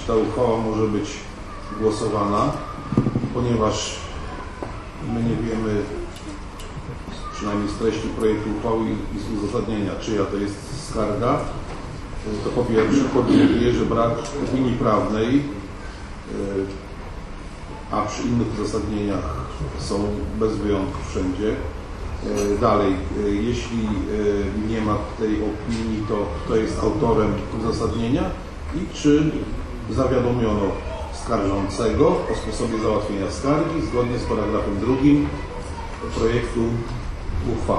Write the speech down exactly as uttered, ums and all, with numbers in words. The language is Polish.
ta uchwała może być głosowana, ponieważ my nie wiemy, przynajmniej z treści projektu uchwały i z uzasadnienia, czyja to jest skarga. To po pierwsze, po drugie, że brak opinii prawnej, a przy innych uzasadnieniach są bez wyjątku wszędzie. Dalej, jeśli nie ma tej opinii, to kto jest autorem uzasadnienia i czy zawiadomiono skarżącego o sposobie załatwienia skargi zgodnie z paragrafem drugim projektu uchwały.